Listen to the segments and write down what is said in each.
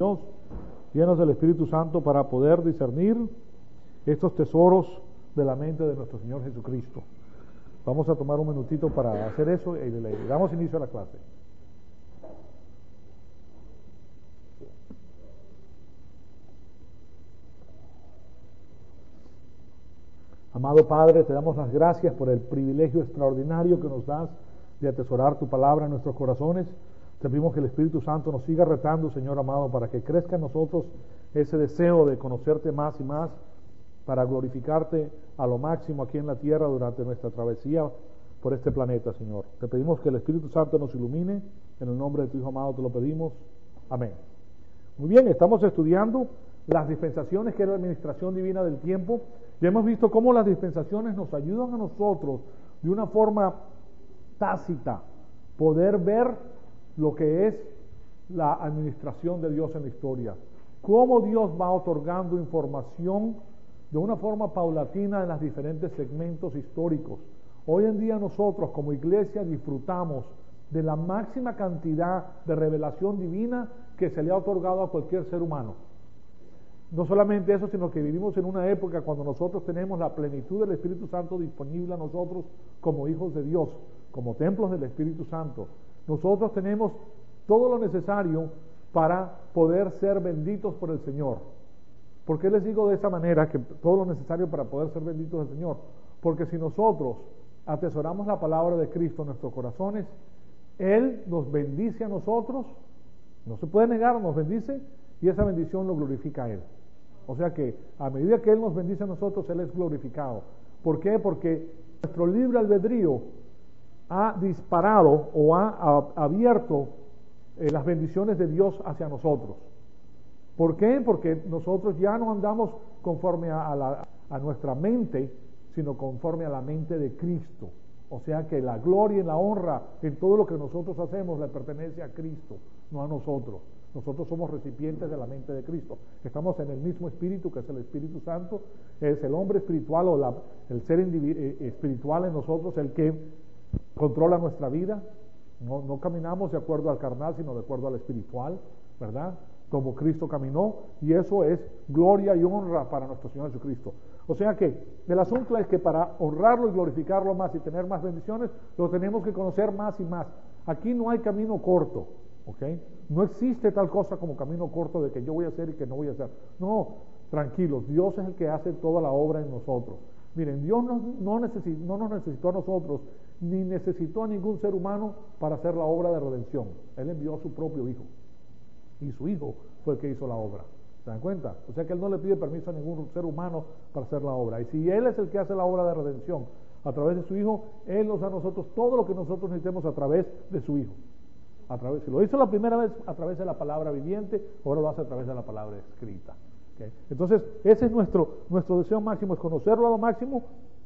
Dios, llenos del Espíritu Santo para poder discernir estos tesoros de la mente de nuestro Señor Jesucristo. Vamos a tomar un minutito para hacer eso y le damos inicio a la clase. Amado Padre, te damos las gracias por el privilegio extraordinario que nos das de atesorar tu palabra en nuestros corazones. Te pedimos que el Espíritu Santo nos siga retando, Señor amado, para que crezca en nosotros ese deseo de conocerte más y más, para glorificarte a lo máximo aquí en la tierra durante nuestra travesía por este planeta, Señor. Te pedimos que el Espíritu Santo nos ilumine, en el nombre de tu Hijo amado te lo pedimos. Amén. Muy bien, estamos estudiando las dispensaciones, que es la administración divina del tiempo. Ya hemos visto cómo las dispensaciones nos ayudan a nosotros de una forma tácita poder ver lo que es la administración de Dios en la historia, cómo Dios va otorgando información de una forma paulatina en los diferentes segmentos históricos. Hoy en día nosotros como iglesia disfrutamos de la máxima cantidad de revelación divina que se le ha otorgado a cualquier ser humano. No solamente eso, sino que vivimos en una época cuando nosotros tenemos la plenitud del Espíritu Santo disponible a nosotros como hijos de Dios, como templos del Espíritu Santo. Nosotros tenemos todo lo necesario para poder ser benditos por el Señor. ¿Por qué les digo de esa manera que todo lo necesario para poder ser benditos del Señor? Porque si nosotros atesoramos la palabra de Cristo en nuestros corazones, Él nos bendice a nosotros, no se puede negar, nos bendice, y esa bendición lo glorifica a Él. O sea que a medida que Él nos bendice a nosotros, Él es glorificado. ¿Por qué? Porque nuestro libre albedrío ha disparado o ha abierto las bendiciones de Dios hacia nosotros. ¿Por qué? Porque nosotros ya no andamos conforme a nuestra mente, sino conforme a la mente de Cristo. O sea que la gloria y la honra en todo lo que nosotros hacemos le pertenece a Cristo, no a nosotros. Nosotros somos recipientes de la mente de Cristo. Estamos en el mismo Espíritu, que es el Espíritu Santo. Es el hombre espiritual o el ser espiritual en nosotros el que controla nuestra vida. No caminamos de acuerdo al carnal, sino de acuerdo al espiritual, ¿verdad? Como Cristo caminó, y eso es gloria y honra para nuestro Señor Jesucristo. O sea que el asunto es que para honrarlo y glorificarlo más y tener más bendiciones, lo tenemos que conocer más y más. Aquí no hay camino corto, ¿ok? No existe tal cosa como camino corto de que yo voy a hacer y que no voy a hacer. No, tranquilos, Dios es el que hace toda la obra en nosotros. Miren, Dios no nos necesitó a nosotros, ni necesitó a ningún ser humano para hacer la obra de redención. Él envió a su propio Hijo, y su Hijo fue el que hizo la obra. ¿Se dan cuenta? O sea que Él no le pide permiso a ningún ser humano para hacer la obra. Y si Él es el que hace la obra de redención a través de su Hijo, Él nos da a nosotros todo lo que nosotros necesitemos a través de su Hijo. Si lo hizo la primera vez a través de la palabra viviente, ahora lo hace a través de la palabra escrita. ¿Okay? Entonces, ese es nuestro deseo máximo, es conocerlo a lo máximo.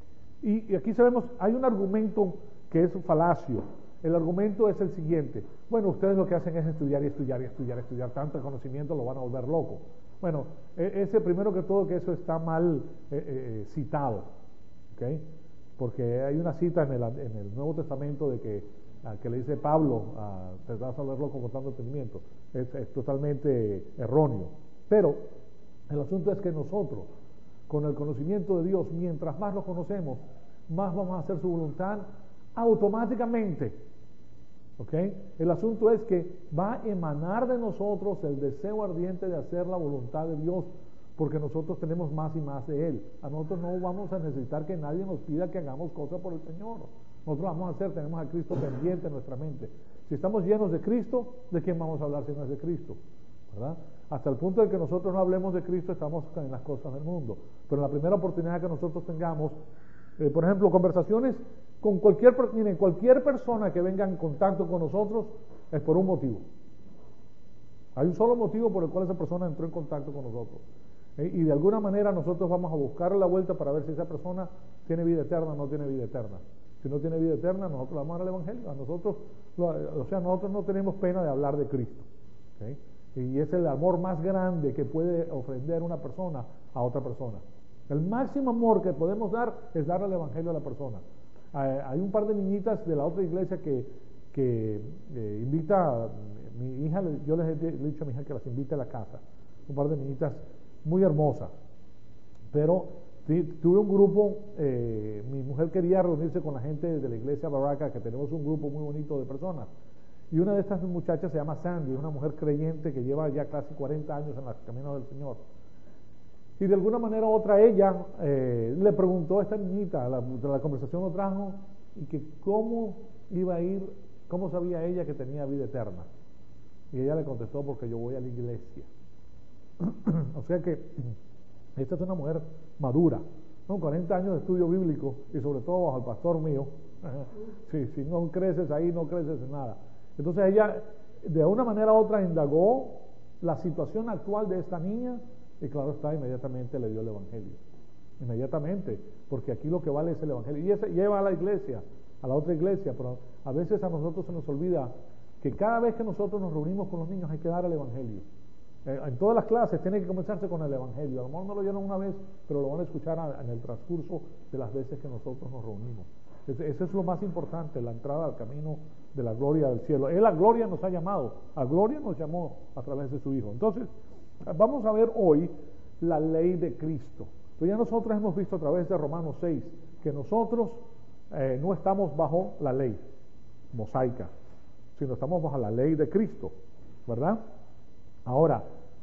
Y aquí sabemos, hay un argumento que es un falacio. El argumento es el siguiente: bueno, ustedes lo que hacen es estudiar y estudiar y estudiar y estudiar, tanto conocimiento lo van a volver loco. Bueno, ese primero que todo, que eso está mal citado, ¿okay? Porque hay una cita en el Nuevo Testamento de que le dice Pablo, te vas a volver loco con tanto entendimiento. Es totalmente erróneo. Pero el asunto es que nosotros, con el conocimiento de Dios, mientras más lo conocemos, más vamos a hacer su voluntad automáticamente. ¿Ok? El asunto es que va a emanar de nosotros el deseo ardiente de hacer la voluntad de Dios, porque nosotros tenemos más y más de Él. A nosotros no vamos a necesitar que nadie nos pida que hagamos cosas por el Señor. Nosotros vamos a hacer, tenemos a Cristo pendiente en nuestra mente. Si estamos llenos de Cristo, ¿de quién vamos a hablar si no es de Cristo? ¿Verdad? Hasta el punto de que nosotros no hablemos de Cristo, estamos en las cosas del mundo. Pero en la primera oportunidad que nosotros tengamos, por ejemplo, conversaciones con cualquier persona que venga en contacto con nosotros, es por un motivo. Hay un solo motivo por el cual esa persona entró en contacto con nosotros. Y de alguna manera nosotros vamos a buscar la vuelta para ver si esa persona tiene vida eterna o no tiene vida eterna. Si no tiene vida eterna, nosotros vamos al Evangelio. Nosotros no tenemos pena de hablar de Cristo. ¿Okay? Y es el amor más grande que puede ofrender una persona a otra persona. El máximo amor que podemos dar es darle el Evangelio a la persona. Hay un par de niñitas de la otra iglesia que invita Mi hija, yo le he dicho a mi hija que las invite a la casa, un par de niñitas muy hermosas, pero tuve un grupo, mi mujer quería reunirse con la gente de la iglesia Baraka, que tenemos un grupo muy bonito de personas, y una de estas muchachas se llama Sandy, una mujer creyente que lleva ya casi 40 años en los caminos del Señor. Y de alguna manera u otra ella le preguntó a esta niñita, la conversación lo trajo, y que cómo iba a ir, cómo sabía ella que tenía vida eterna. Y ella le contestó, porque yo voy a la iglesia. O sea que esta es una mujer madura, ¿no? 40 años de estudio bíblico, y sobre todo bajo el pastor mío. Si no creces ahí, no creces en nada. Entonces ella, de una manera u otra, indagó la situación actual de esta niña, y claro está, inmediatamente le dio el evangelio. Inmediatamente, porque aquí lo que vale es el evangelio. Y ella va a la iglesia, a la otra iglesia, pero a veces a nosotros se nos olvida que cada vez que nosotros nos reunimos con los niños hay que dar el evangelio. En todas las clases tiene que comenzarse con el evangelio. A lo mejor no lo oyeron una vez, pero lo van a escuchar en el transcurso de las veces que nosotros nos reunimos. Eso es lo más importante, la entrada al camino de la gloria del cielo. Él a gloria nos ha llamado, a gloria nos llamó a través de su Hijo. Entonces, vamos a ver hoy la ley de Cristo. Pero ya nosotros hemos visto a través de Romanos 6 que nosotros no estamos bajo la ley mosaica, sino estamos bajo la ley de Cristo, ¿verdad? Ahora,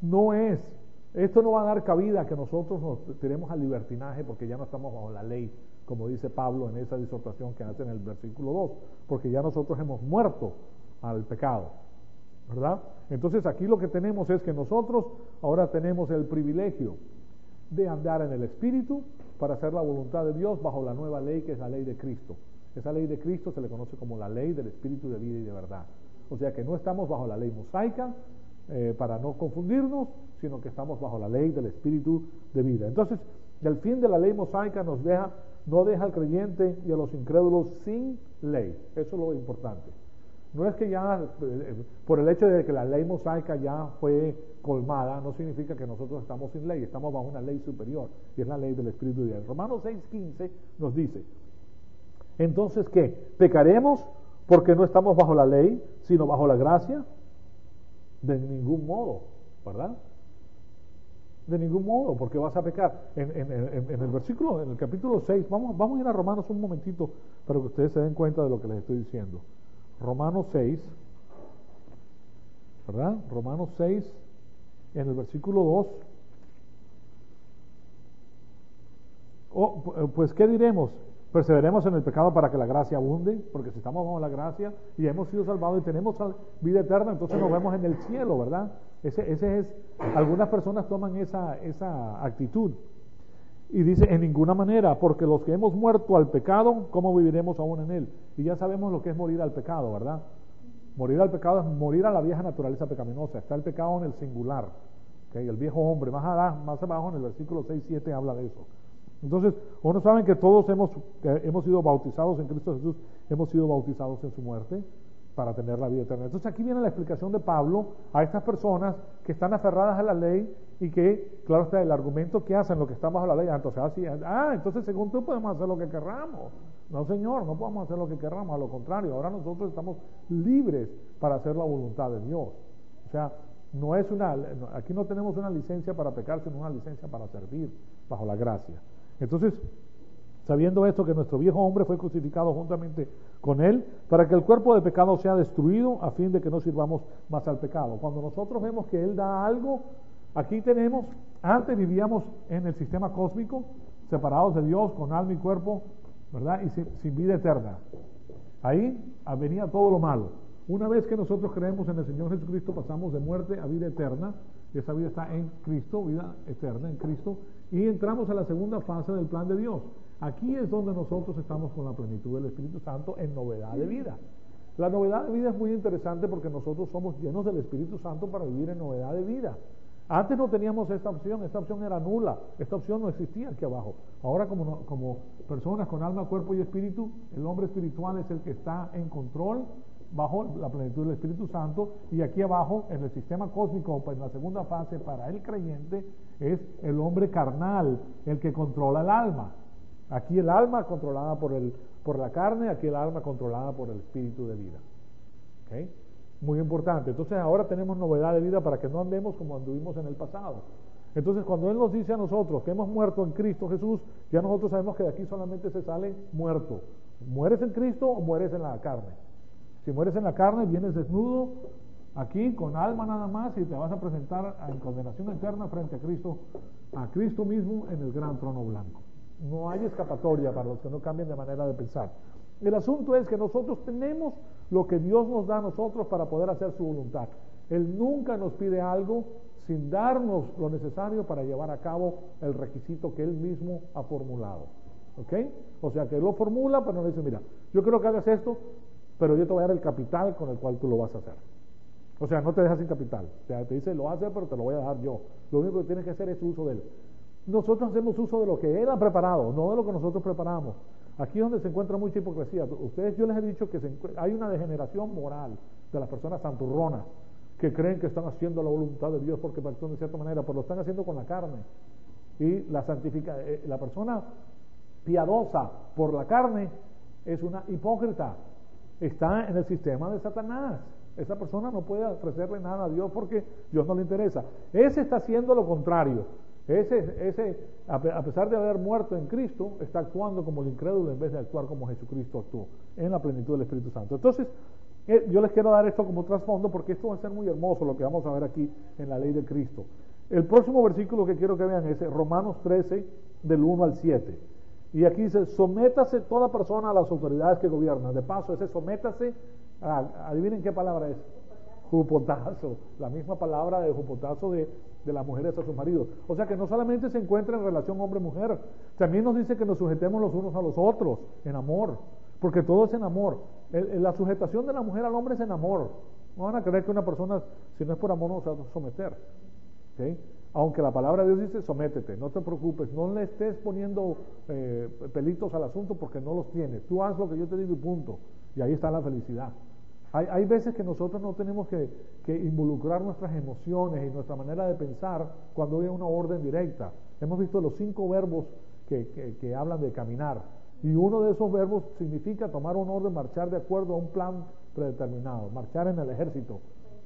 esto no va a dar cabida a que nosotros nos tiremos al libertinaje, porque ya no estamos bajo la ley, como dice Pablo en esa disertación que hace en el versículo 2, porque ya nosotros hemos muerto al pecado, ¿verdad? Entonces aquí lo que tenemos es que nosotros ahora tenemos el privilegio de andar en el Espíritu para hacer la voluntad de Dios bajo la nueva ley, que es la ley de Cristo. Esa ley de Cristo se le conoce como la ley del Espíritu de vida y de verdad. O sea que no estamos bajo la ley mosaica, para no confundirnos, sino que estamos bajo la ley del Espíritu de vida. Entonces, el fin de la ley mosaica no deja al creyente y a los incrédulos sin ley. Eso es lo importante. No es que ya, por el hecho de que la ley mosaica ya fue colmada, no significa que nosotros estamos sin ley, estamos bajo una ley superior, y es la ley del Espíritu de Dios. Romanos 6:15 nos dice, entonces, ¿qué? ¿Pecaremos porque no estamos bajo la ley, sino bajo la gracia? De ningún modo, ¿verdad? De ningún modo, porque vas a pecar. En el versículo, en el capítulo 6, vamos a ir a Romanos un momentito para que ustedes se den cuenta de lo que les estoy diciendo. Romanos 6, ¿verdad? Romanos 6, en el versículo 2. Pues, ¿qué diremos? Perseveremos en el pecado para que la gracia abunde, porque si estamos bajo la gracia y hemos sido salvados y tenemos vida eterna, entonces nos vemos en el cielo, ¿verdad? Algunas personas toman esa actitud. Y dice, en ninguna manera, porque los que hemos muerto al pecado, ¿cómo viviremos aún en él? Y ya sabemos lo que es morir al pecado, ¿verdad? Morir al pecado es morir a la vieja naturaleza pecaminosa. Está el pecado en el singular, ¿okay? El viejo hombre. Más abajo en el versículo 6-7 habla de eso. Entonces, uno saben que todos hemos sido bautizados en Cristo Jesús, hemos sido bautizados en su muerte para tener la vida eterna. Entonces aquí viene la explicación de Pablo a estas personas que están aferradas a la ley y que, claro está, el argumento que hacen, lo que está bajo la ley, entonces según tú podemos hacer lo que querramos. No, señor, no podemos hacer lo que queramos, a lo contrario, ahora nosotros estamos libres para hacer la voluntad de Dios. O sea, aquí no tenemos una licencia para pecar, sino una licencia para servir bajo la gracia. Entonces, sabiendo esto, que nuestro viejo hombre fue crucificado juntamente con él, para que el cuerpo de pecado sea destruido, a fin de que no sirvamos más al pecado. Cuando nosotros vemos que él da algo, aquí antes vivíamos en el sistema cósmico, separados de Dios, con alma y cuerpo, ¿verdad? Y sin vida eterna. Ahí venía todo lo malo. Una vez que nosotros creemos en el Señor Jesucristo, pasamos de muerte a vida eterna, y esa vida está en Cristo, vida eterna en Cristo, y entramos a la segunda fase del plan de Dios. Aquí es donde nosotros estamos con la plenitud del Espíritu Santo en novedad de vida. La novedad de vida es muy interesante porque nosotros somos llenos del Espíritu Santo para vivir en novedad de vida. Antes no teníamos esta opción era nula, esta opción no existía aquí abajo. Ahora como personas con alma, cuerpo y espíritu, el hombre espiritual es el que está en control bajo la plenitud del Espíritu Santo, y aquí abajo en el sistema cósmico, en la segunda fase para el creyente, es el hombre carnal el que controla el alma. Aquí el alma controlada por la carne, aquí el alma controlada por el espíritu de vida. ¿Okay? Muy importante. Entonces ahora tenemos novedad de vida para que no andemos como anduvimos en el pasado. Entonces cuando Él nos dice a nosotros que hemos muerto en Cristo Jesús, ya nosotros sabemos que de aquí solamente se sale muerto. ¿Mueres en Cristo o mueres en la carne? Si mueres en la carne, vienes desnudo, aquí con alma nada más, y te vas a presentar en condenación eterna frente a Cristo mismo en el gran trono blanco. No hay escapatoria para los que no cambien de manera de pensar. El asunto es que nosotros tenemos lo que Dios nos da a nosotros para poder hacer su voluntad. Él nunca nos pide algo sin darnos lo necesario para llevar a cabo el requisito que Él mismo ha formulado. ¿Ok? O sea que Él lo formula, pero no dice, mira, yo quiero que hagas esto, pero yo te voy a dar el capital con el cual tú lo vas a hacer. O sea, no te dejas sin capital. O sea, te dice, lo vas a hacer, pero te lo voy a dar yo. Lo único que tienes que hacer es uso de Él. Nosotros hacemos uso de lo que Él ha preparado, no de lo que nosotros preparamos. Aquí es donde se encuentra mucha hipocresía. Ustedes, yo les he dicho que hay una degeneración moral de las personas santurronas que creen que están haciendo la voluntad de Dios porque actúan de cierta manera, pero lo están haciendo con la carne. Y la persona piadosa por la carne es una hipócrita. Está en el sistema de Satanás. Esa persona no puede ofrecerle nada a Dios porque Dios no le interesa. Ese está haciendo lo contrario. Ese, a pesar de haber muerto en Cristo, está actuando como el incrédulo en vez de actuar como Jesucristo actuó, en la plenitud del Espíritu Santo. Entonces, yo les quiero dar esto como trasfondo porque esto va a ser muy hermoso lo que vamos a ver aquí en la ley de Cristo. El próximo versículo que quiero que vean es Romanos 13, del 1 al 7. Y aquí dice, sométase toda persona a las autoridades que gobiernan. De paso, ese sométase, adivinen qué palabra es. Jupotazo, la misma palabra de jupotazo de las mujeres a sus maridos. O sea que no solamente se encuentra en relación hombre-mujer, también nos dice que nos sujetemos los unos a los otros, en amor, porque todo es en amor. La sujetación de la mujer al hombre es en amor. No van a creer que una persona, si no es por amor, no se va a someter. ¿Okay? Aunque la palabra de Dios dice, sométete, no te preocupes, no le estés poniendo pelitos al asunto porque no los tienes. Tú haz lo que yo te digo y punto. Y ahí está la felicidad. Hay veces que nosotros no tenemos que involucrar nuestras emociones y nuestra manera de pensar cuando hay una orden directa. Hemos visto los 5 verbos que hablan de caminar. Y uno de esos verbos significa tomar un orden, marchar de acuerdo a un plan predeterminado, marchar en el ejército.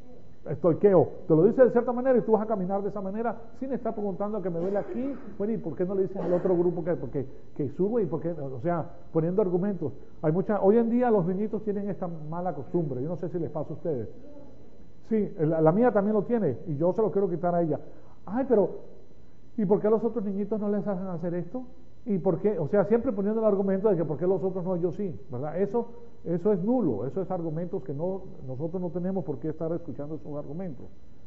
Estoiqueo, te lo dice de cierta manera y tú vas a caminar de esa manera sin estar preguntando que me duele aquí, bueno, ¿y por qué no le dicen al otro grupo que sube? ¿Y por qué? O sea, poniendo argumentos. Hoy en día los niñitos tienen esta mala costumbre, yo no sé si les pasa a ustedes. Sí, la mía también lo tiene y yo se lo quiero quitar a ella. Ay, pero ¿y por qué a los otros niñitos no les hacen hacer esto? ¿Y por qué? O sea, siempre poniendo el argumento de que por qué los otros no, yo sí, ¿verdad? Eso es nulo, eso es argumentos que nosotros no tenemos por qué estar escuchando esos argumentos.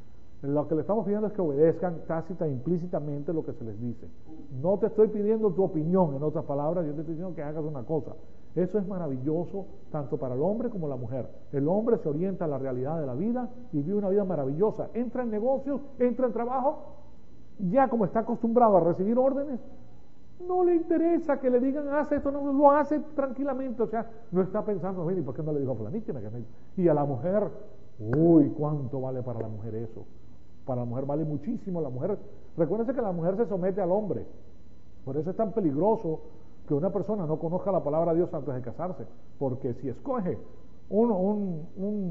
Lo que le estamos pidiendo es que obedezcan tácita e implícitamente lo que se les dice. No te estoy pidiendo tu opinión, en otras palabras, yo te estoy diciendo que hagas una cosa. Eso es maravilloso tanto para el hombre como la mujer. El hombre se orienta a la realidad de la vida y vive una vida maravillosa. Entra en negocios, entra en trabajo, ya como está acostumbrado a recibir órdenes, no le interesa que le digan, haz esto, no, lo hace tranquilamente, o sea, no está pensando, ¿y por qué no le dijo a fulanito? Y a la mujer, uy, ¿cuánto vale para la mujer eso? Para la mujer vale muchísimo. La mujer, recuérdense que la mujer se somete al hombre, por eso es tan peligroso que una persona no conozca la palabra de Dios antes de casarse, porque si escoge un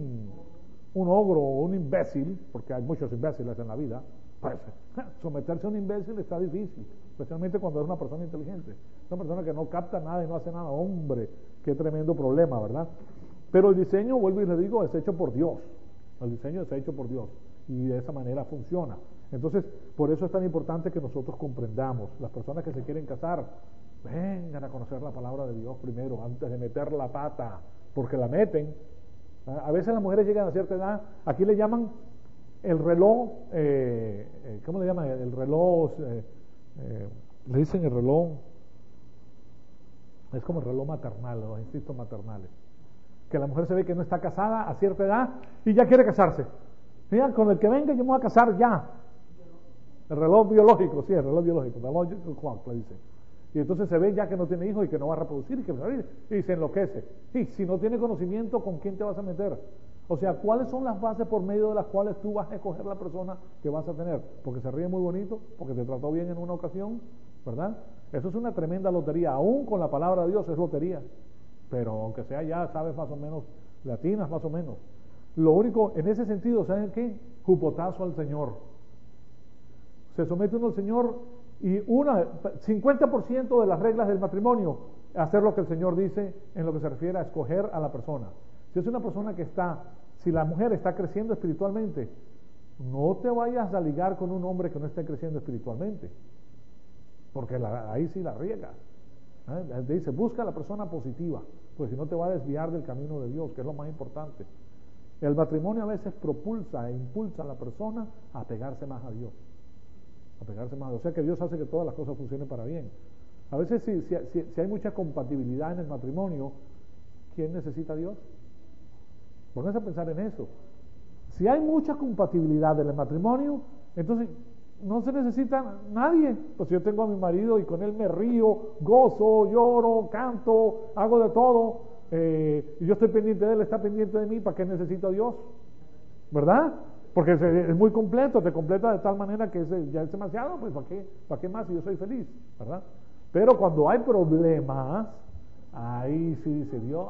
ogro o un imbécil, porque hay muchos imbéciles en la vida, pues someterse a un imbécil está difícil, especialmente cuando es una persona inteligente, una persona que no capta nada y no hace nada. Hombre, qué tremendo problema, ¿verdad? Pero el diseño, vuelvo y le digo, es hecho por Dios. El diseño es hecho por Dios y de esa manera funciona. Entonces, por eso es tan importante que nosotros comprendamos. Las personas que se quieren casar, vengan a conocer la palabra de Dios primero, antes de meter la pata, porque la meten. A veces las mujeres llegan a cierta edad, aquí le llaman el reloj, ¿cómo le llaman? El reloj, le dicen el reloj, es como el reloj maternal, los instintos maternales. Que la mujer se ve que no está casada a cierta edad y ya quiere casarse. Mira, con el que venga yo me voy a casar ya. El reloj biológico, sí, el reloj biológico, le dice. Y entonces se ve ya que no tiene hijos y que no va a reproducir y se enloquece. Y si no tiene conocimiento, ¿con quién te vas a meter? O sea, ¿cuáles son las bases por medio de las cuales tú vas a escoger la persona que vas a tener? Porque se ríe muy bonito, porque te trató bien en una ocasión, ¿verdad? Eso es una tremenda lotería. Aún con la palabra de Dios es lotería. Pero aunque sea ya, sabes más o menos, latinas más o menos. Lo único, en ese sentido, ¿saben qué? Jupotazo al Señor. Se somete uno al Señor y 50% de las reglas del matrimonio, hacer lo que el Señor dice en lo que se refiere a escoger a la persona. Si es una persona si la mujer está creciendo espiritualmente, no te vayas a ligar con un hombre que no esté creciendo espiritualmente, porque ahí sí la riega. Dice, busca a la persona positiva, pues si no te va a desviar del camino de Dios, que es lo más importante. El matrimonio a veces propulsa e impulsa a la persona a pegarse más a Dios. O sea que Dios hace que todas las cosas funcionen para bien. A veces si hay mucha compatibilidad en el matrimonio, ¿quién necesita a Dios? Pónganse a pensar en eso. Si hay mucha compatibilidad en el matrimonio, entonces no se necesita nadie. Pues yo tengo a mi marido y con él me río, gozo, lloro, canto, hago de todo, y yo estoy pendiente de él, está pendiente de mí. ¿Para qué necesito a Dios? ¿Verdad? Porque es muy completo, te completa de tal manera que ya es demasiado. Pues ¿para qué más si yo soy feliz? ¿Verdad? Pero cuando hay problemas, ahí sí dice Dios,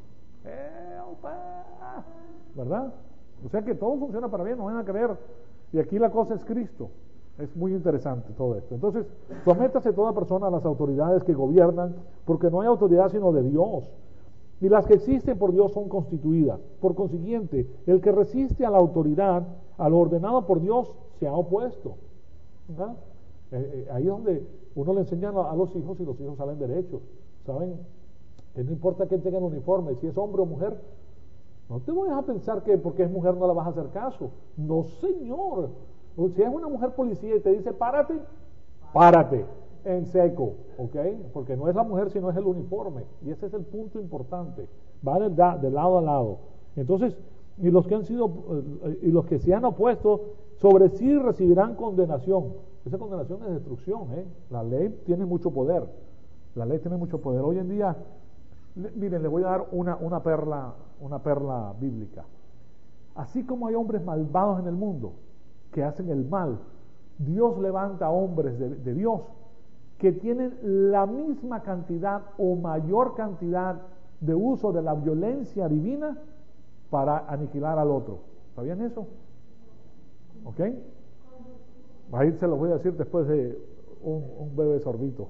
¿verdad? O sea que todo funciona para bien, no van a creer. Y aquí la cosa es Cristo. Es muy interesante todo esto. Entonces, sométase toda persona a las autoridades que gobiernan, porque no hay autoridad sino de Dios. Y las que existen por Dios son constituidas. Por consiguiente, el que resiste a la autoridad, a lo ordenado por Dios, se ha opuesto. ¿Verdad? Ahí es donde uno le enseña a los hijos y los hijos salen derechos. ¿Saben? Que no importa que tengan uniforme, si es hombre o mujer, no te vayas a pensar que porque es mujer no la vas a hacer caso. No, señor. Si es una mujer policía y te dice párate, párate en seco, ¿ok? Porque no es la mujer sino es el uniforme, y ese es el punto importante. Va de lado a lado. Entonces, y los que se han opuesto sobre sí recibirán condenación. Esa condenación es destrucción, ¿eh? La ley tiene mucho poder. La ley tiene mucho poder. Hoy en día, miren, le voy a dar una perla bíblica. Así como hay hombres malvados en el mundo que hacen el mal, Dios levanta hombres de Dios que tienen la misma cantidad o mayor cantidad de uso de la violencia divina para aniquilar al otro. ¿Sabían eso? ¿Ok? Ahí se los voy a decir después de un breve sorbito.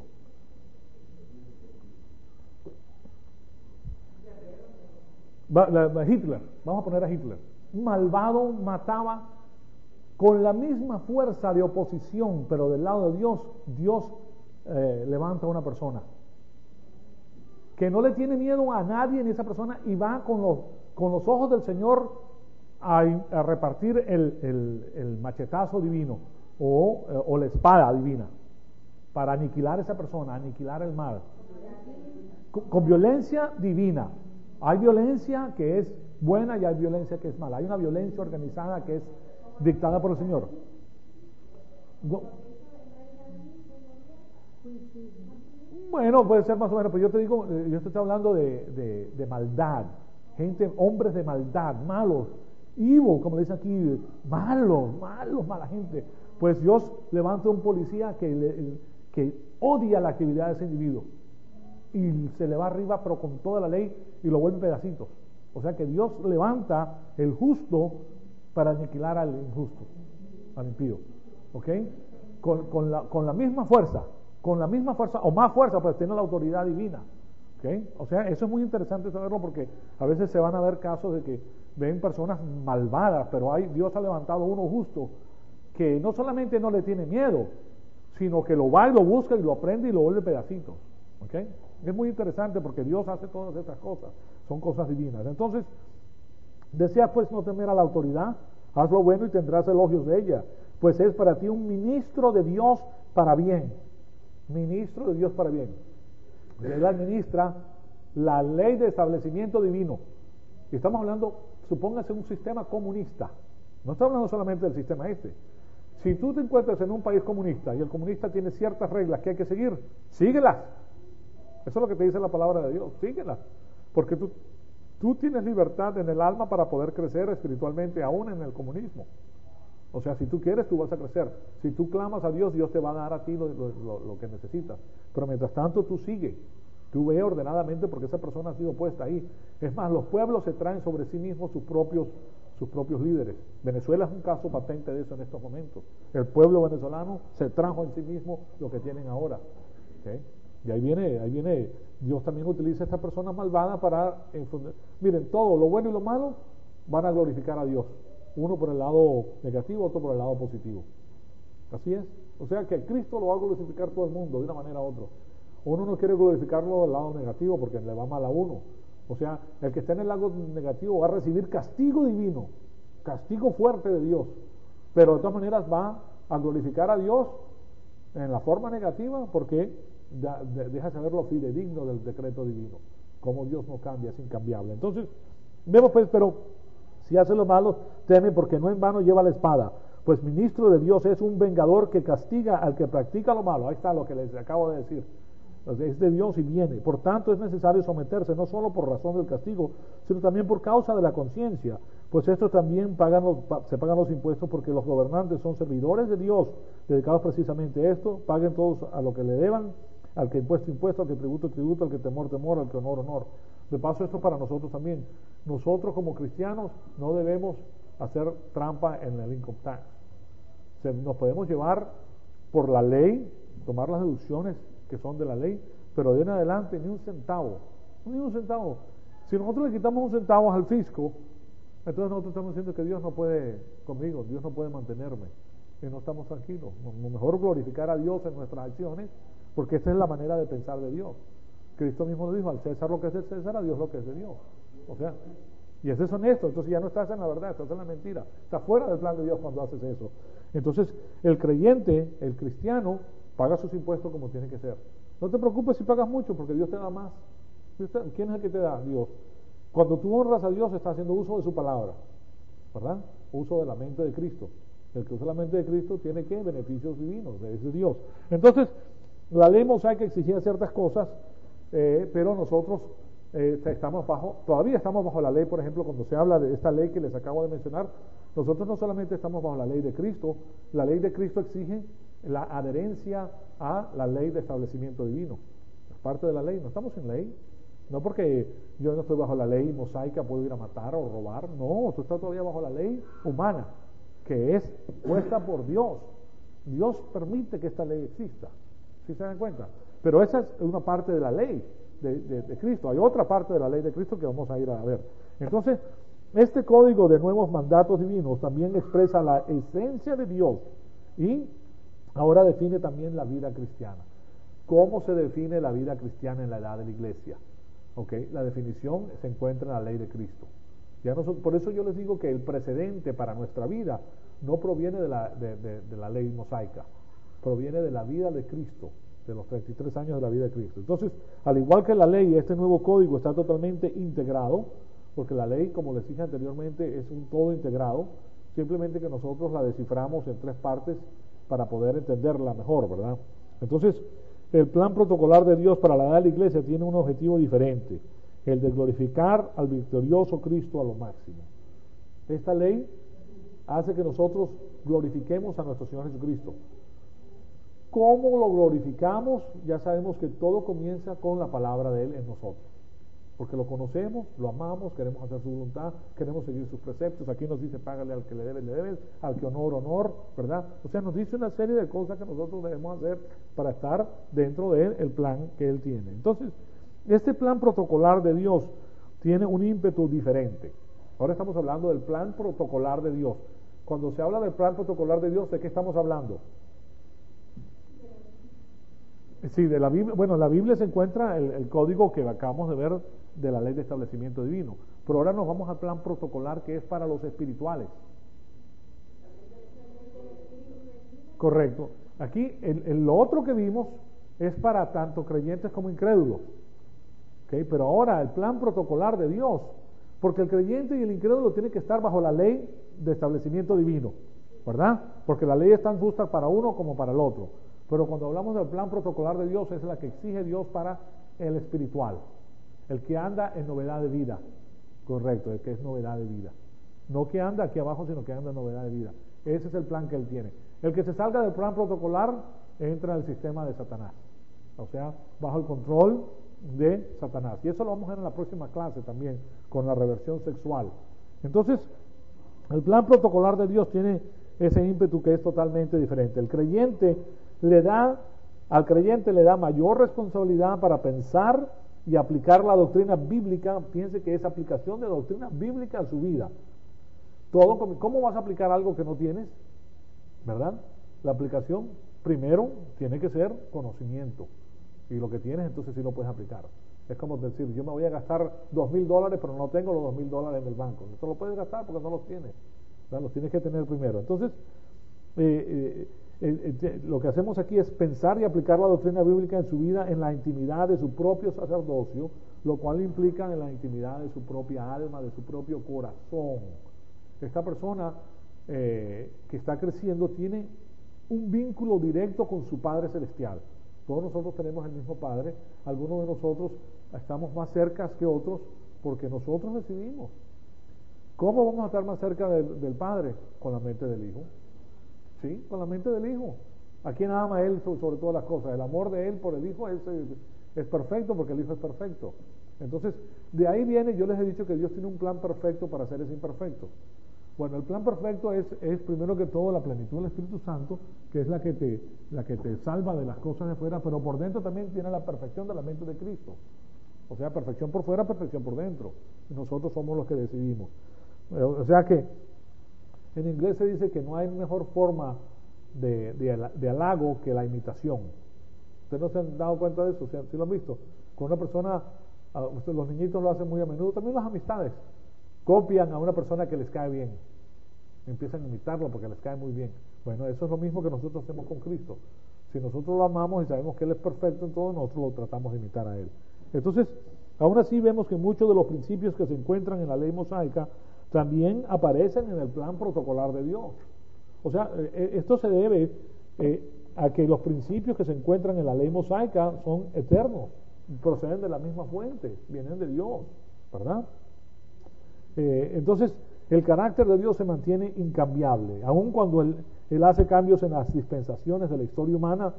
Hitler, vamos a poner a Hitler. Un malvado mataba con la misma fuerza de oposición, pero del lado de Dios. Dios levanta a una persona que no le tiene miedo a nadie en esa persona y va con los ojos del Señor a repartir el machetazo divino o la espada divina para aniquilar a esa persona, aniquilar el mal con violencia divina. Hay violencia que es buena y hay violencia que es mala. Hay una violencia organizada que es dictada por el Señor. Bueno, puede ser más o menos, pero yo te digo, yo te estoy hablando de maldad, hombres de maldad, malos, evil, como le dice aquí, mala gente. Pues Dios levanta un policía que odia la actividad de ese individuo y se le va arriba, pero con toda la ley, y lo vuelve en pedacitos. O sea que Dios levanta el justo para aniquilar al injusto, al impío. ¿Ok? Con la misma fuerza, o más fuerza, pues tiene la autoridad divina. ¿Okay? O sea, eso es muy interesante saberlo, porque a veces se van a ver casos de que ven personas malvadas, pero Dios ha levantado uno justo que no solamente no le tiene miedo, sino que lo va y lo busca y lo aprende y lo vuelve pedacitos. ¿Okay? Es muy interesante porque Dios hace todas estas cosas, son cosas divinas. Entonces, desea pues no temer a la autoridad, haz lo bueno y tendrás elogios de ella, pues es para ti un ministro de Dios para bien. Ministro de Dios para bien. Él administra la ley de establecimiento divino. Y estamos hablando, supóngase, un sistema comunista. No estamos hablando solamente del sistema este. Si tú te encuentras en un país comunista y el comunista tiene ciertas reglas que hay que seguir, síguelas. Eso es lo que te dice la palabra de Dios, síguelas. Porque tú tienes libertad en el alma para poder crecer espiritualmente aún en el comunismo. O sea, si tú quieres, tú vas a crecer. Si tú clamas a Dios, Dios te va a dar a ti lo que necesitas. Pero mientras tanto, tú sigue. Tú ve ordenadamente, porque esa persona ha sido puesta ahí. Es más, los pueblos se traen sobre sí mismos sus propios líderes. Venezuela es un caso patente de eso en estos momentos. El pueblo venezolano se trajo en sí mismo lo que tienen ahora. ¿Okay? Y ahí viene, Dios también utiliza a esta persona malvada para infundir. Miren, todo lo bueno y lo malo van a glorificar a Dios. Uno por el lado negativo, otro por el lado positivo. Así es. O sea que Cristo lo va a glorificar todo el mundo de una manera u otra. Uno no quiere glorificarlo del lado negativo porque le va mal a uno. O sea, el que está en el lado negativo va a recibir castigo divino, castigo fuerte de Dios, pero de todas maneras va a glorificar a Dios en la forma negativa porque deja saber lo fidedigno del decreto divino, como Dios no cambia, es incambiable. Entonces, vemos pues, pero si hace lo malo, teme porque no en vano lleva la espada, pues ministro de Dios es un vengador que castiga al que practica lo malo. Ahí está lo que les acabo de decir. Es de Dios y viene. Por tanto, es necesario someterse, no solo por razón del castigo, sino también por causa de la conciencia. Pues estos también se pagan los impuestos porque los gobernantes son servidores de Dios, dedicados precisamente a esto. Paguen todos a lo que le deban, al que impuesto, al que tributo, al que temor, al que honor. De paso, esto para nosotros también. Nosotros como cristianos no debemos hacer trampa en el income tax. Nos podemos llevar por la ley, tomar las deducciones que son de la ley, pero de en adelante ni un centavo. Si nosotros le quitamos un centavo al fisco, entonces nosotros estamos diciendo que Dios no puede conmigo, Dios no puede mantenerme, y no estamos tranquilos. Mejor glorificar a Dios en nuestras acciones, porque esa es la manera de pensar de Dios. Cristo mismo dijo, al César lo que es del César, a Dios lo que es de Dios. O sea, y ese es honesto, entonces ya no estás en la verdad, estás en la mentira, estás fuera del plan de Dios cuando haces eso. Entonces, el creyente, el cristiano, paga sus impuestos como tiene que ser. No te preocupes si pagas mucho, porque Dios te da más. ¿Quién es el que te da? Dios. Cuando tú honras a Dios, estás haciendo uso de su palabra, ¿verdad? Uso de la mente de Cristo. El que usa la mente de Cristo tiene que beneficios divinos, es de Dios. Entonces, la ley mosaica exigía ciertas cosas, pero nosotros todavía estamos bajo la ley. Por ejemplo, cuando se habla de esta ley que les acabo de mencionar, nosotros no solamente estamos bajo la ley de Cristo, la ley de Cristo exige la adherencia a la ley de establecimiento divino. Es parte de la ley, no estamos en ley. No porque yo no estoy bajo la ley mosaica puedo ir a matar o robar. No, tú estás todavía bajo la ley humana, que es puesta por Dios. Dios permite que esta ley exista. ¿Sí se dan cuenta? Pero esa es una parte de la ley de Cristo. Hay otra parte de la ley de Cristo que vamos a ir a ver. Entonces, este código de nuevos mandatos divinos también expresa la esencia de Dios y ahora define también la vida cristiana. ¿Cómo se define la vida cristiana en la edad de la iglesia? ¿Okay? La definición se encuentra en la ley de Cristo. Por eso yo les digo que el precedente para nuestra vida no proviene de la ley mosaica, proviene de la vida de Cristo, de los 33 años de la vida de Cristo. Entonces, al igual que la ley, este nuevo código está totalmente integrado, porque la ley, como les dije anteriormente, es un todo integrado, simplemente que nosotros la desciframos en tres partes para poder entenderla mejor, ¿verdad? Entonces, el plan protocolar de Dios para la edad de la iglesia tiene un objetivo diferente, el de glorificar al victorioso Cristo a lo máximo. Esta ley hace que nosotros glorifiquemos a nuestro Señor Jesucristo. ¿Cómo lo glorificamos? Ya sabemos que todo comienza con la palabra de Él en nosotros, porque lo conocemos, lo amamos, queremos hacer su voluntad, queremos seguir sus preceptos. Aquí nos dice, págale al que le debes, al que honor, ¿verdad? O sea, nos dice una serie de cosas que nosotros debemos hacer para estar dentro de el plan que Él tiene. Entonces, este plan protocolar de Dios tiene un ímpetu diferente. Ahora estamos hablando del plan protocolar de Dios. Cuando se habla del plan protocolar de Dios, ¿de qué estamos hablando? Sí, de la Biblia. Bueno, en la Biblia se encuentra el código que acabamos de ver de la ley de establecimiento divino. Pero ahora nos vamos al plan protocolar que es para los espirituales. Correcto. Aquí, lo otro que vimos es para tanto creyentes como incrédulos. ¿Okay? Pero ahora el plan protocolar de Dios, porque el creyente y el incrédulo tienen que estar bajo la ley de establecimiento divino, ¿verdad? Porque la ley es tan justa para uno como para el otro. Pero cuando hablamos del plan protocolar de Dios, es la que exige Dios para el espiritual, el que anda en novedad de vida. Correcto, el que es novedad de vida. No que anda aquí abajo, sino que anda en novedad de vida. Ese es el plan que Él tiene. El que se salga del plan protocolar entra en el sistema de Satanás, o sea, bajo el control de Satanás. Y eso lo vamos a ver en la próxima clase también, con la reversión sexual. Entonces, El plan protocolar de Dios tiene ese ímpetu que es totalmente diferente. Al creyente le da mayor responsabilidad para pensar y aplicar la doctrina bíblica. Piense que es aplicación de doctrina bíblica a su vida. ¿Cómo vas a aplicar algo que no tienes? ¿Verdad? La aplicación primero tiene que ser conocimiento, y lo que tienes entonces sí lo puedes aplicar. Es como decir, yo me voy a gastar $2,000, pero no tengo los $2,000 en el banco. No lo puedes gastar porque no los tienes, ¿verdad? Los tienes que tener primero. Entonces, lo que hacemos aquí es pensar y aplicar la doctrina bíblica en su vida, en la intimidad de su propio sacerdocio, lo cual implica en la intimidad de su propia alma, de su propio corazón. Esta persona que está creciendo tiene un vínculo directo con su Padre Celestial. Todos nosotros tenemos el mismo Padre. Algunos de nosotros estamos más cerca que otros porque nosotros decidimos. ¿Cómo vamos a estar más cerca del Padre? Con la mente del Hijo. ¿Sí? Con la mente del Hijo. ¿A quién ama Él sobre todas las cosas? El amor de Él por el Hijo es perfecto porque el Hijo es perfecto. Entonces, de ahí viene, yo les he dicho que Dios tiene un plan perfecto para seres imperfectos. Bueno, el plan perfecto es primero que todo la plenitud del Espíritu Santo, que es la que te salva de las cosas de fuera, pero por dentro también tiene la perfección de la mente de Cristo. O sea, perfección por fuera, perfección por dentro. Y nosotros somos los que decidimos. O sea que en inglés se dice que no hay mejor forma de halago que la imitación. ¿Ustedes no se han dado cuenta de eso? ¿Sí lo han visto? Con una persona, los niñitos lo hacen muy a menudo, también las amistades. Copian a una persona que les cae bien, empiezan a imitarlo porque les cae muy bien. Bueno, eso es lo mismo que nosotros hacemos con Cristo. Si nosotros lo amamos y sabemos que Él es perfecto en todo, nosotros lo tratamos de imitar a Él. Entonces, aún así vemos que muchos de los principios que se encuentran en la ley mosaica también aparecen en el plan protocolar de Dios. O sea, esto se debe a que los principios que se encuentran en la ley mosaica son eternos, proceden de la misma fuente, vienen de Dios, ¿verdad? Entonces, el carácter de Dios se mantiene incambiable, aun cuando Él hace cambios en las dispensaciones de la historia humana.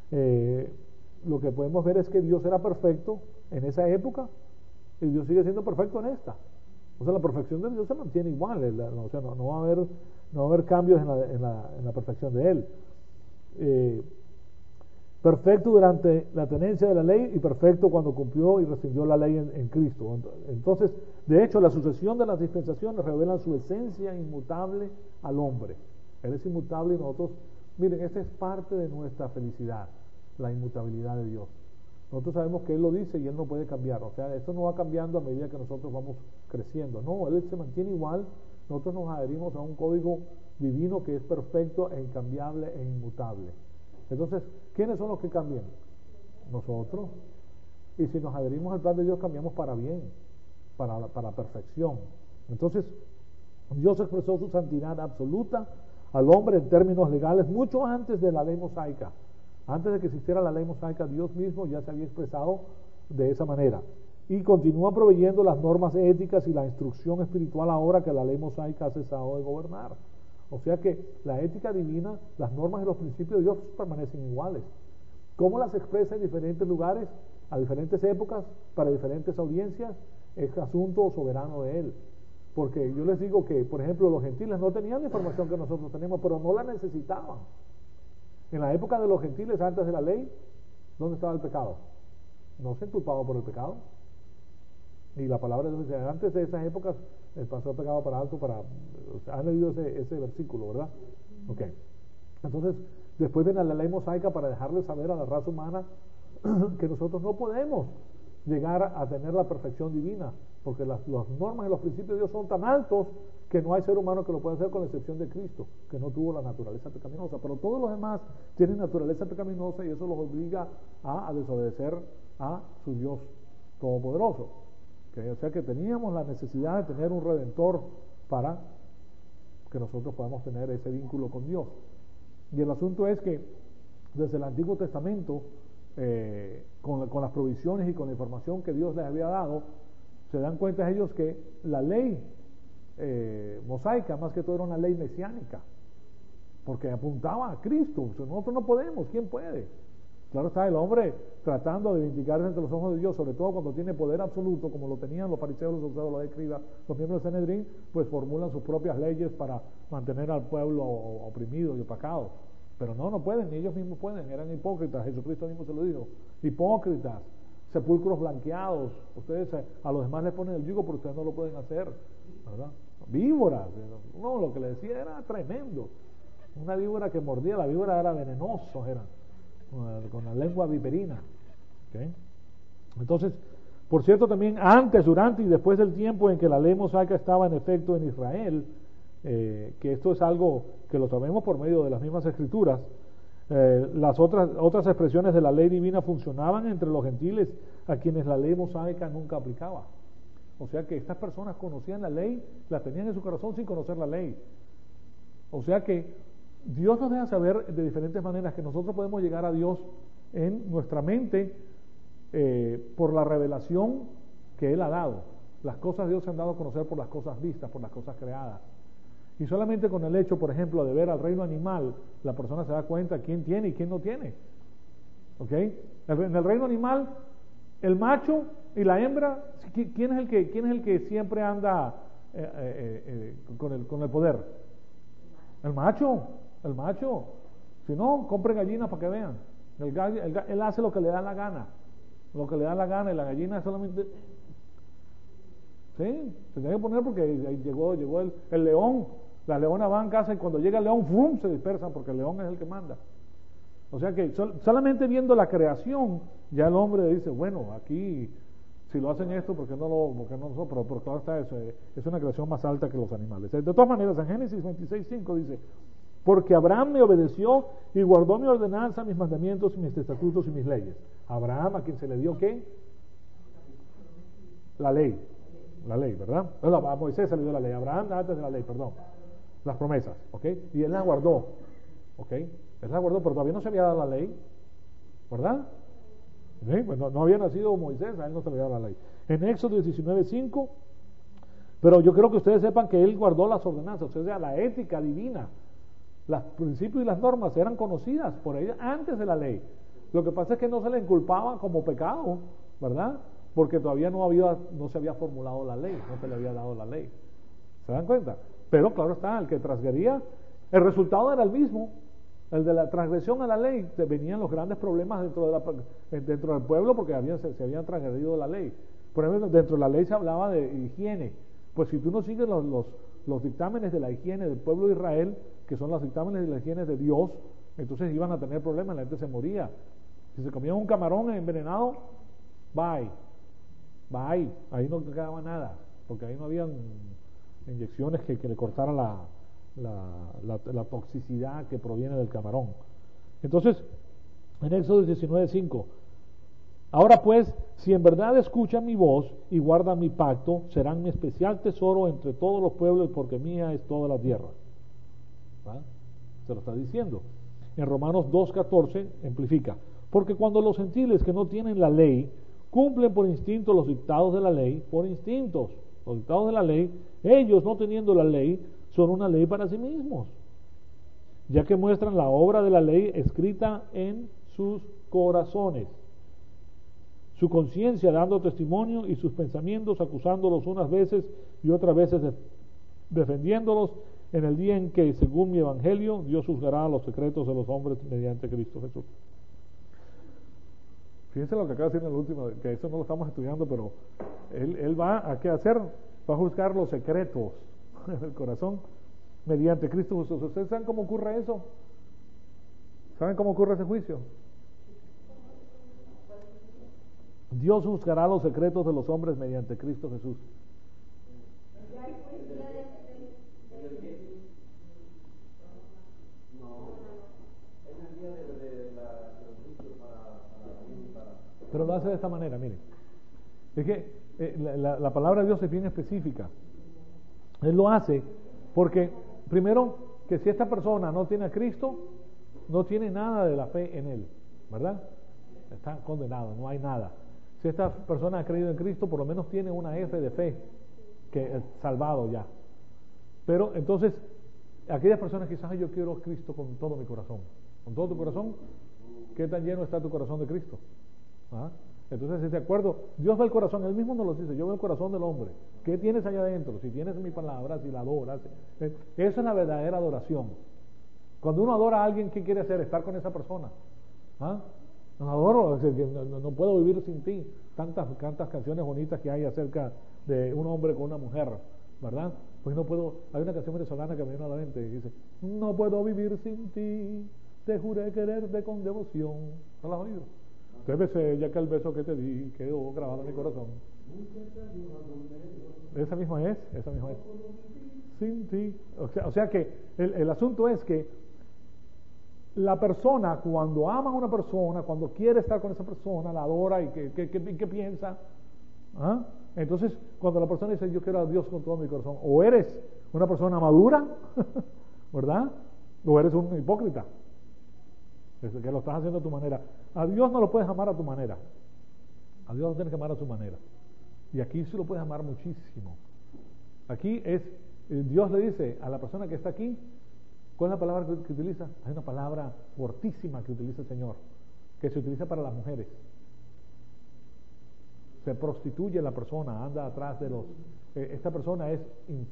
Lo que podemos ver es que Dios era perfecto en esa época y Dios sigue siendo perfecto en esta. O sea, la perfección de Dios se mantiene igual, o sea, no va a haber cambios en la perfección de Él. Perfecto durante la tenencia de la ley y perfecto cuando cumplió y rescindió la ley en Cristo. Entonces, de hecho, la sucesión de las dispensaciones revelan su esencia inmutable al hombre. Él es inmutable y nosotros, miren, esta es parte de nuestra felicidad, la inmutabilidad de Dios. Nosotros sabemos que Él lo dice y Él no puede cambiar. O sea, esto no va cambiando a medida que nosotros vamos creciendo. No, Él se mantiene igual. Nosotros nos adherimos a un código divino que es perfecto e incambiable e inmutable. Entonces, ¿quiénes son los que cambian? Nosotros. Y si nos adherimos al plan de Dios, cambiamos para bien, para perfección. Entonces, Dios expresó su santidad absoluta al hombre en términos legales mucho antes de la ley mosaica. Antes de que existiera la ley mosaica, Dios mismo ya se había expresado de esa manera. Y continúa proveyendo las normas éticas y la instrucción espiritual ahora que la ley mosaica ha cesado de gobernar. O sea que la ética divina, las normas y los principios de Dios permanecen iguales. ¿Cómo las expresa en diferentes lugares, a diferentes épocas, para diferentes audiencias? Es asunto soberano de Él. Porque yo les digo que, por ejemplo, los gentiles no tenían la información que nosotros tenemos, pero no la necesitaban. En la época de los gentiles, antes de la ley, ¿dónde estaba el pecado? No se inculpaban por el pecado. Y la palabra de Dios dice, antes de esas épocas, pasó el pecado para alto, han leído ese versículo, ¿verdad? Ok. Entonces, después viene la ley mosaica para dejarle saber a la raza humana que nosotros no podemos llegar a tener la perfección divina, porque las normas y los principios de Dios son tan altos que no hay ser humano que lo pueda hacer, con la excepción de Cristo, que no tuvo la naturaleza pecaminosa. Pero todos los demás tienen naturaleza pecaminosa y eso los obliga a desobedecer a su Dios todopoderoso. O sea que teníamos la necesidad de tener un redentor para que nosotros podamos tener ese vínculo con Dios. Y el asunto es que desde el Antiguo Testamento, con las provisiones y con la información que Dios les había dado, se dan cuenta ellos que la ley mosaica más que todo era una ley mesiánica, porque apuntaba a Cristo. O sea, nosotros no podemos, ¿quién puede? Claro está, el hombre tratando de vindicarse entre los ojos de Dios, sobre todo cuando tiene poder absoluto, como lo tenían los fariseos, los saduceos, los escribas, los miembros del Sanedrín, pues formulan sus propias leyes para mantener al pueblo oprimido y opacado. Pero no pueden, ni ellos mismos pueden, eran hipócritas, Jesucristo mismo se lo dijo, hipócritas, sepulcros blanqueados, ustedes a los demás les ponen el yugo, pero ustedes no lo pueden hacer, ¿verdad? Víboras, no, lo que le decía era tremendo, una víbora que mordía, la víbora era venenoso, era con la lengua viperina. ¿Okay? Entonces, por cierto, también antes, durante y después del tiempo en que la ley mosaica estaba en efecto en Israel, que esto es algo que lo sabemos por medio de las mismas escrituras, las otras expresiones de la ley divina funcionaban entre los gentiles a quienes la ley mosaica nunca aplicaba. O sea que estas personas conocían la ley, la tenían en su corazón sin conocer la ley. O sea que Dios nos deja saber de diferentes maneras que nosotros podemos llegar a Dios en nuestra mente por la revelación que Él ha dado. Las cosas de Dios se han dado a conocer por las cosas vistas, por las cosas creadas. Y solamente con el hecho, por ejemplo, de ver al reino animal, la persona se da cuenta quién tiene y quién no tiene. ¿Ok? En el reino animal, el macho y la hembra, ¿quién es el que siempre anda con el poder? El macho. Si no, compren gallinas para que vean. Él hace lo que le da la gana. Lo que le da la gana, y la gallina solamente... Sí, se tiene que poner porque llegó el león. Las leonas van a casa y cuando llega el león, ¡fum!, se dispersan porque el león es el que manda. O sea que solamente viendo la creación, ya el hombre dice, bueno, aquí si lo hacen esto, ¿por qué no nosotros? Pero claro está eso, es una creación más alta que los animales. De todas maneras, en Génesis 26:5 dice, porque Abraham me obedeció y guardó mi ordenanza, mis mandamientos, mis estatutos y mis leyes. Abraham, a quien se le dio ¿qué? La ley, ¿verdad? No, a Moisés se le dio la ley, a Abraham antes de la ley, perdón, las promesas, ¿ok? Y él las guardó, ¿ok? Él las guardó, pero todavía no se había dado la ley, ¿verdad? ¿Sí? Pues no había nacido Moisés, a él no se le había dado la ley. En Éxodo 19:5, pero yo creo que ustedes sepan que él guardó las ordenanzas, o sea, la ética divina, los principios y las normas eran conocidas por ella antes de la ley. Lo que pasa es que no se le inculpaba como pecado, ¿verdad? Porque todavía no se había formulado la ley, no se le había dado la ley. ¿Se dan cuenta? Pero claro está, el que transgredía, el resultado era el mismo, el de la transgresión a la ley. Venían los grandes problemas dentro del pueblo porque se habían transgredido la ley. Por ejemplo, dentro de la ley se hablaba de higiene. Pues si tú no sigues los dictámenes de la higiene del pueblo de Israel, que son los dictámenes de la higiene de Dios, entonces iban a tener problemas, la gente se moría. Si se comían un camarón envenenado, bye, ahí no quedaba nada, porque ahí no habían inyecciones que le cortaran la toxicidad que proviene del camarón. Entonces, en Éxodo 19:5, ahora pues, si en verdad escuchan mi voz y guardan mi pacto, serán mi especial tesoro entre todos los pueblos, porque mía es toda la tierra. ¿Va? Se lo está diciendo. En Romanos 2:14 amplifica, porque cuando los gentiles que no tienen la ley cumplen por instinto los dictados de la ley, por instintos, los dictados de la ley, ellos no teniendo la ley, son una ley para sí mismos, ya que muestran la obra de la ley escrita en sus corazones, su conciencia dando testimonio y sus pensamientos acusándolos unas veces y otras veces defendiéndolos en el día en que, según mi evangelio, Dios juzgará los secretos de los hombres mediante Cristo Jesús. Fíjense lo que acaba de decir en el último, que eso no lo estamos estudiando, pero él va a qué hacer, va a juzgar los secretos del corazón mediante Cristo Jesús. ¿Ustedes saben cómo ocurre eso? ¿Saben cómo ocurre ese juicio? Dios juzgará los secretos de los hombres mediante Cristo Jesús. Pero lo hace de esta manera, miren. Es que la palabra de Dios es bien específica. Él lo hace porque, primero, que si esta persona no tiene a Cristo, no tiene nada de la fe en Él, ¿verdad? Está condenado, no hay nada. Si esta persona ha creído en Cristo, por lo menos tiene una F de fe, que es salvado ya. Pero entonces, aquellas personas que dicen, yo quiero a Cristo con todo mi corazón. ¿Con todo tu corazón? ¿qué tan lleno está tu corazón de Cristo? ¿Ah? Entonces, si de acuerdo, Dios ve el corazón, Él mismo nos lo dice, yo veo el corazón del hombre. ¿Qué tienes allá adentro? Si tienes mi palabra, si la adoras, esa es la verdadera adoración. Cuando uno adora a alguien, ¿qué quiere hacer? Estar con esa persona. ¿Ah? No adoro, no puedo vivir sin ti. Tantas canciones bonitas que hay acerca de un hombre con una mujer, ¿verdad? Pues no puedo, hay una canción venezolana que me vino a la mente y dice, no puedo vivir sin ti, te juré quererte con devoción. ¿No la has oído? Te besé, ya que el beso que te di quedó grabado en mi corazón. Esa misma es. Sin ti. O sea que el asunto es que la persona, cuando ama a una persona, cuando quiere estar con esa persona, la adora y ¿qué piensa? ¿Ah? Entonces, cuando la persona dice, yo quiero a Dios con todo mi corazón, o eres una persona madura, ¿verdad? O eres un hipócrita, que lo estás haciendo a tu manera. A Dios no lo puedes amar a tu manera. A Dios lo tienes que amar a su manera. Y aquí sí lo puedes amar muchísimo. Aquí Dios le dice a la persona que está aquí, ¿cuál es la palabra que utiliza? Hay una palabra fortísima que utiliza el Señor, que se utiliza para las mujeres. Se prostituye la persona, anda atrás de los... esta persona es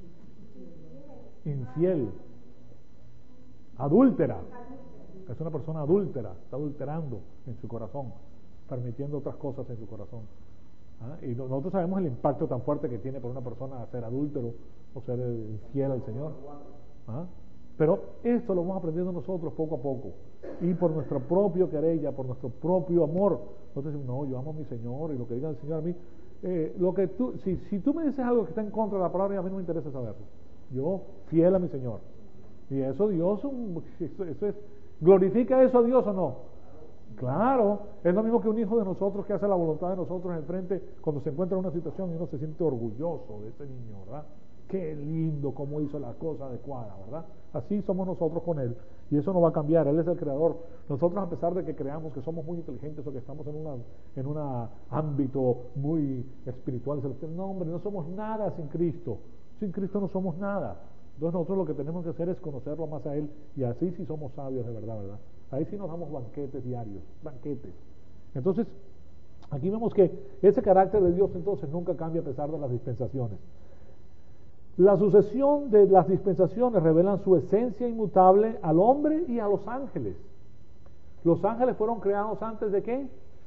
infiel, adúltera. Es una persona adúltera, está adulterando en su corazón, permitiendo otras cosas en su corazón. ¿Ah? Y nosotros sabemos el impacto tan fuerte que tiene para una persona ser adúltero o ser infiel al Señor. ¿Ah? Pero esto lo vamos aprendiendo nosotros poco a poco. Y por nuestro propio querella, por nuestro propio amor, nosotros decimos, no, yo amo a mi Señor y lo que diga el Señor a mí. Si tú me dices algo que está en contra de la palabra, a mí no me interesa saberlo. Yo, fiel a mi Señor. Y eso Dios, eso es, ¿glorifica eso a Dios o no? Claro, es lo mismo que un hijo de nosotros que hace la voluntad de nosotros enfrente cuando se encuentra en una situación y uno se siente orgulloso de ese niño, ¿verdad? Qué lindo cómo hizo la cosa adecuada, ¿verdad? Así somos nosotros con Él y eso no va a cambiar. Él es el creador. Nosotros, a pesar de que creamos que somos muy inteligentes o que estamos en un ámbito muy espiritual, no, hombre, no somos nada sin Cristo. Sin Cristo no somos nada. Entonces nosotros lo que tenemos que hacer es conocerlo más a Él y así sí somos sabios de verdad, ¿verdad? Ahí sí nos damos banquetes diarios, banquetes. Entonces, aquí vemos que ese carácter de Dios entonces nunca cambia a pesar de las dispensaciones. La sucesión de las dispensaciones revelan su esencia inmutable al hombre y a los ángeles. Los ángeles fueron creados antes de ¿qué?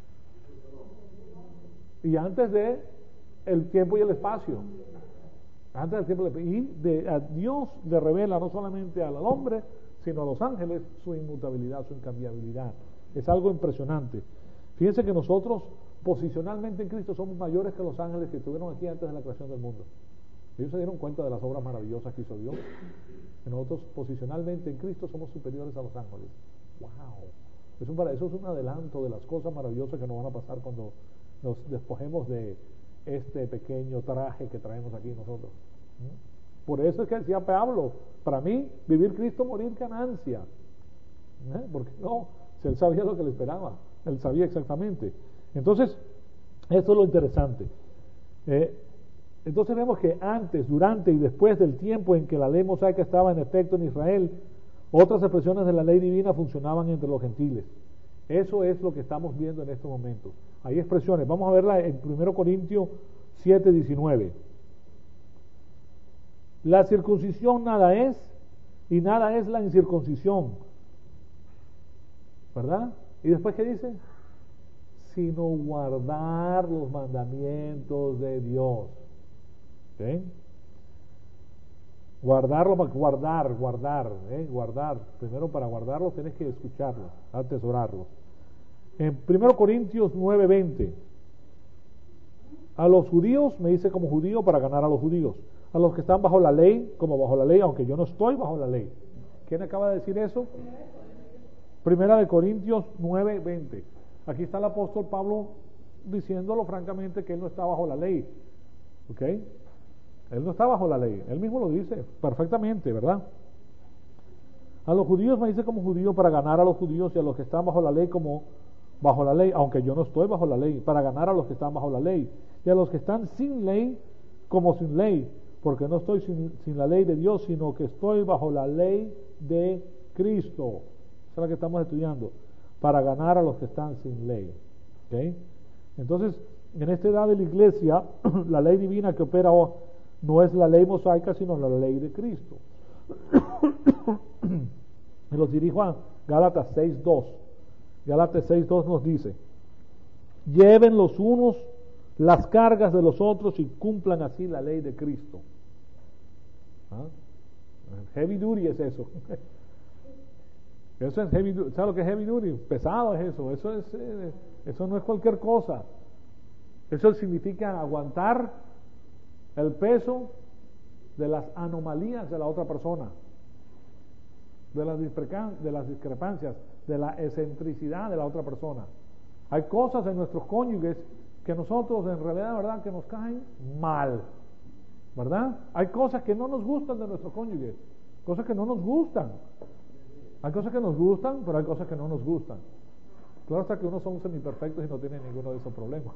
Y antes de el tiempo y el espacio. Antes del tiempo y a Dios le revela no solamente al hombre, sino a los ángeles su inmutabilidad, su incambiabilidad. Es algo impresionante. Fíjense que nosotros posicionalmente en Cristo somos mayores que los ángeles que estuvieron aquí antes de la creación del mundo. Ellos se dieron cuenta de las obras maravillosas que hizo Dios. Que nosotros posicionalmente en Cristo somos superiores a los ángeles. ¡Wow! Eso es un adelanto de las cosas maravillosas que nos van a pasar cuando nos despojemos de este pequeño traje que traemos aquí nosotros. Por eso es que decía Pablo, para mí, vivir Cristo, morir ganancia. Porque no, él sabía lo que le esperaba, él sabía exactamente. Entonces, esto es lo interesante. Entonces vemos que antes, durante y después del tiempo en que la ley mosaica estaba en efecto en Israel, otras expresiones de la ley divina funcionaban entre los gentiles. Eso es lo que estamos viendo en estos momentos. Hay expresiones, vamos a verla en 1 Corintios 7:19. La circuncisión nada es, y nada es la incircuncisión. ¿Verdad? ¿Y después qué dice? Sino guardar los mandamientos de Dios. ¿Okay? Guardar. Primero, para guardarlos tienes que escucharlos, atesorarlos. En 1 Corintios 9:20, a los judíos, me dice como judío para ganar a los judíos. A los que están bajo la ley, como bajo la ley, aunque yo no estoy bajo la ley. ¿Quién acaba de decir eso? 1 Corintios 9:20. Aquí está el apóstol Pablo diciéndolo francamente que él no está bajo la ley. ¿Ok? Él no está bajo la ley. Él mismo lo dice perfectamente, ¿verdad? A los judíos me dice como judío para ganar a los judíos y a los que están bajo la ley como bajo la ley, aunque yo no estoy bajo la ley, para ganar a los que están bajo la ley. Y a los que están sin ley como sin ley, porque no estoy sin la ley de Dios, sino que estoy bajo la ley de Cristo. Esa es la que estamos estudiando. para ganar a los que están sin ley. ¿Okay? Entonces, en esta edad de la iglesia, la ley divina que opera no es la ley mosaica, sino la ley de Cristo. Me los dirijo a Gálatas 6:2. Gálatas 6:2 nos dice: lleven los unos las cargas de los otros y cumplan así la ley de Cristo. ¿Ah? Heavy duty es eso. Eso es heavy duty. ¿Sabes lo que es heavy duty? Pesado es eso. Eso no es cualquier cosa. Eso significa aguantar el peso de las anomalías de la otra persona, de las discrepancias, de la excentricidad de la otra persona. Hay cosas en nuestros cónyuges que nosotros en realidad, ¿verdad?, que nos caen mal, ¿verdad? Hay cosas que no nos gustan de nuestro cónyuge, cosas que no nos gustan. Hay cosas que nos gustan, pero hay cosas que no nos gustan. Claro está que uno son semiperfectos y no tiene ninguno de esos problemas.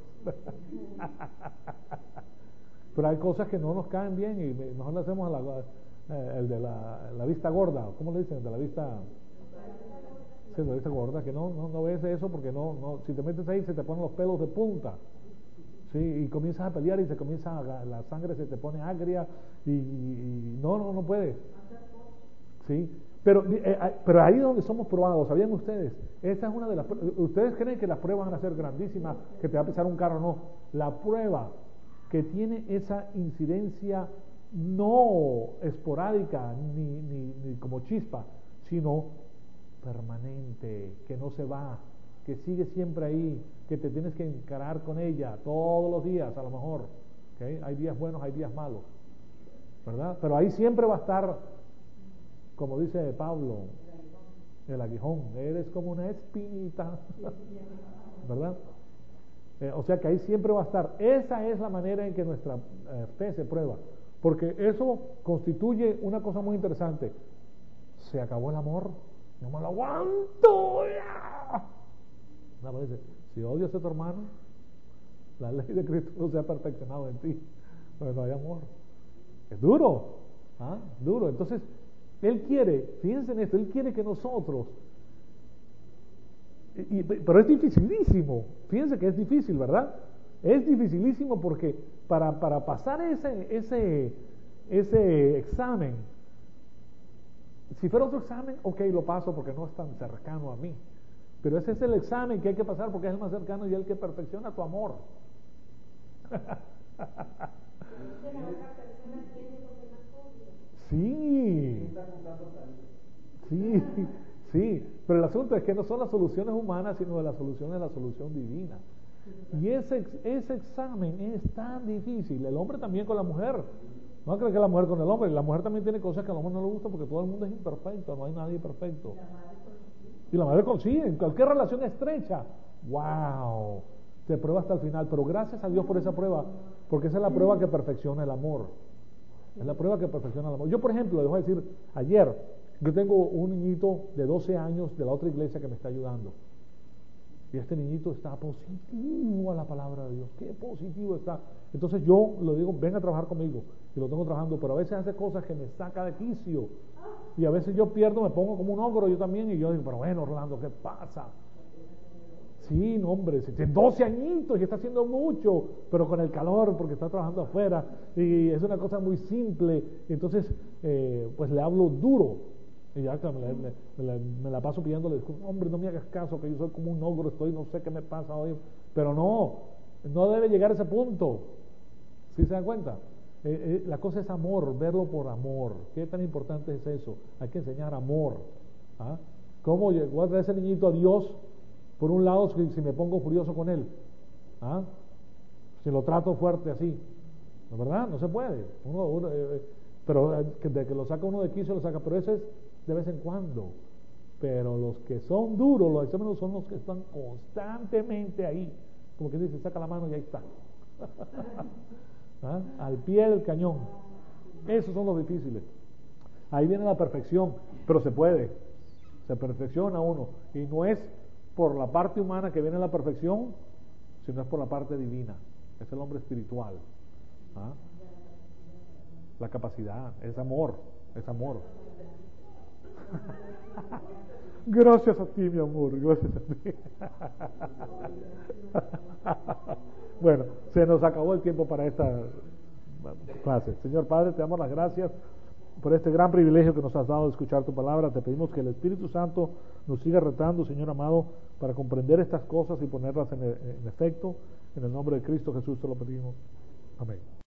Pero hay cosas que no nos caen bien y mejor le hacemos el de la vista gorda. ¿Cómo le dicen? De la vista... Sí, la vista gorda, que no ves eso porque si te metes ahí se te ponen los pelos de punta. Sí, y comienzas a pelear y la sangre se te pone agria y no puedes. Sí, pero ahí es donde somos probados. ¿Sabían ustedes? Esa es una de las... Ustedes creen que las pruebas van a ser grandísimas, que te va a pisar un carro. No, la prueba que tiene esa incidencia no esporádica ni como chispa, sino permanente, que no se va, que sigue siempre ahí, que te tienes que encarar con ella todos los días, a lo mejor. ¿Okay? Hay días buenos, hay días malos, ¿verdad? Pero ahí siempre va a estar, como dice Pablo, el aguijón, eres como una espinita, ¿verdad? O sea que ahí siempre va a estar. Esa es la manera en que nuestra fe se prueba, porque eso constituye una cosa muy interesante. Se acabó el amor, no me lo aguanto. No, dice, si odias a tu hermano, la ley de Cristo no se ha perfeccionado en ti, pero no hay amor. Es duro, duro. Entonces Él quiere, fíjense en esto, Él quiere que nosotros, pero es dificilísimo, fíjense que es difícil, ¿verdad? Es dificilísimo porque para pasar ese examen, si fuera otro examen, ok, lo paso porque no es tan cercano a mí, pero ese es el examen que hay que pasar porque es el más cercano y el que perfecciona tu amor. Sí, sí, pero el asunto es que no son las soluciones humanas, sino la solución divina. Y ese examen es tan difícil, el hombre también con la mujer. No creo que la mujer con el hombre, la mujer también tiene cosas que a lo mejor no le gustan porque todo el mundo es imperfecto, no hay nadie perfecto. Y la madre consigue, en cualquier relación estrecha, wow, se prueba hasta el final, pero gracias a Dios por esa prueba, porque esa es la prueba que perfecciona el amor. Es la prueba que perfecciona el amor. Yo, por ejemplo, les voy a decir, ayer, yo tengo un niñito de 12 años de la otra iglesia que me está ayudando. Y este niñito está positivo a la palabra de Dios. Qué positivo está. Entonces yo le digo, ven a trabajar conmigo. Y lo tengo trabajando, pero a veces hace cosas que me saca de quicio. Y a veces yo pierdo, me pongo como un ogro yo también. Y yo digo, pero bueno, Orlando, ¿qué pasa? Sí, no, hombre, tiene 12 añitos y está haciendo mucho, pero con el calor, porque está trabajando afuera. Y es una cosa muy simple. Entonces, pues le hablo duro. Y ya me la paso pidiéndole, hombre, no me hagas caso, que yo soy como un ogro, no sé qué me pasa hoy. Pero no debe llegar a ese punto. ¿Sí se dan cuenta? La cosa es amor, verlo por amor. ¿Qué tan importante es eso? Hay que enseñar amor. ¿Cómo voy a traer ese niñito a Dios? Por un lado, si me pongo furioso con él, si lo trato fuerte así, ¿no, verdad? No se puede. Pero de que lo saca uno de quicio, lo saca, pero eso es de vez en cuando. Pero los que son duros, los exámenes son los que están constantemente ahí. Como que dice, saca la mano y ahí está. Al pie del cañón. Esos son los difíciles. Ahí viene la perfección, pero se puede. Se perfecciona uno. Y no es por la parte humana que viene la perfección, sino es por la parte divina. Es el hombre espiritual. La capacidad, es amor. Gracias a ti, mi amor, gracias a ti. Bueno, se nos acabó el tiempo para esta clase. Señor Padre, te damos las gracias por este gran privilegio que nos has dado de escuchar tu palabra. Te pedimos que el Espíritu Santo nos siga retando, Señor amado, para comprender estas cosas y ponerlas en efecto. En el nombre de Cristo Jesús te lo pedimos. Amén.